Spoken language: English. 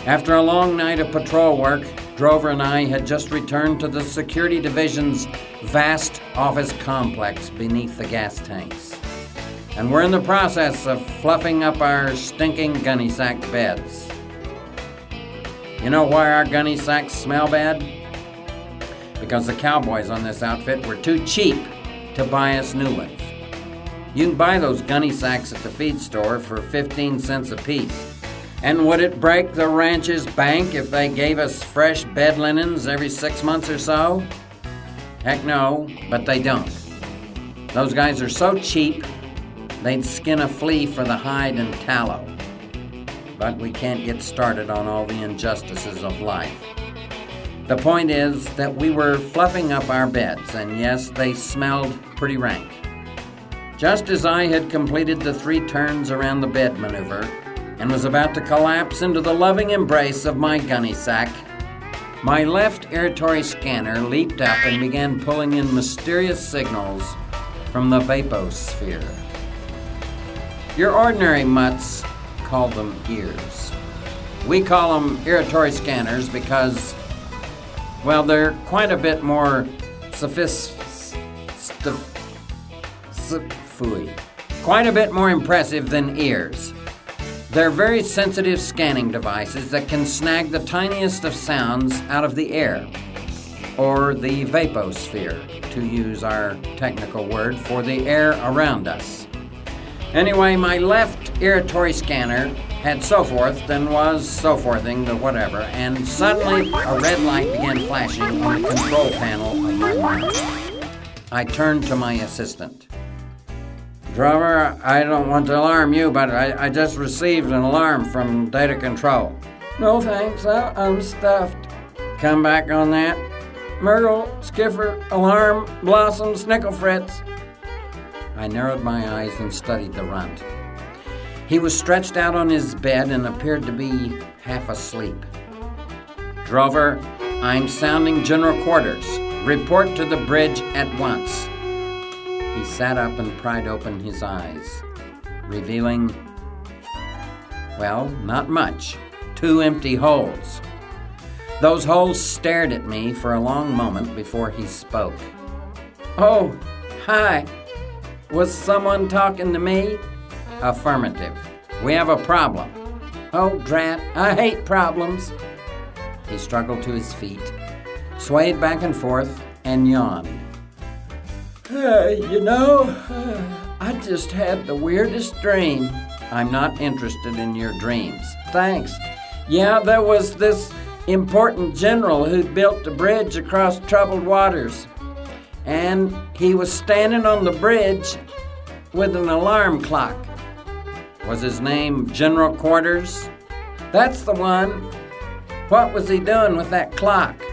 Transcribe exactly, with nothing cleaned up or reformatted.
After a long night of patrol work, Drover and I had just returned to the Security Division's vast office complex beneath the gas tanks. And we're in the process of fluffing up our stinking gunny sack beds. You know why our gunny sacks smell bad? Because the cowboys on this outfit were too cheap to buy us new ones. You can buy those gunny sacks at the feed store for fifteen cents a piece. And would it break the ranch's bank if they gave us fresh bed linens every six months or so? Heck no, but they don't. Those guys are so cheap, they'd skin a flea for the hide and tallow. But we can't get started on all the injustices of life. The point is that we were fluffing up our beds, and yes, they smelled pretty rank. Just as I had completed the three turns around the bed maneuver and was about to collapse into the loving embrace of my gunny sack, my left irritory scanner leaped up and began pulling in mysterious signals from the vaposphere. Your ordinary mutts call them ears. We call them irritory scanners because, well, they're quite a bit more sophisticated, quite a bit more impressive than ears. They're very sensitive scanning devices that can snag the tiniest of sounds out of the air, or the vaposphere, to use our technical word for the air around us. Anyway, my left irritory scanner had so forth and was so forthing the whatever, and suddenly a red light began flashing on the control panel of my mind. I turned to my assistant. Drover, I don't want to alarm you, but I, I just received an alarm from data control. No thanks, I, I'm stuffed. Come back on that. Myrtle, Skiffer, Alarm, Blossom, Snicklefritz. I narrowed my eyes and studied the runt. He was stretched out on his bed and appeared to be half asleep. Drover, I'm sounding general quarters. Report to the bridge at once. He sat up and pried open his eyes, revealing, well, not much. Two empty holes. Those holes stared at me for a long moment before he spoke. Oh, hi. Was someone talking to me? Affirmative. We have a problem. Oh, drat, I hate problems. He struggled to his feet, swayed back and forth, and yawned. Uh, you know, uh, I just had the weirdest dream. I'm not interested in your dreams. Thanks. Yeah, there was this important general who'd built a bridge across troubled waters. And he was standing on the bridge with an alarm clock. Was his name General Quarters? That's the one. What was he doing with that clock?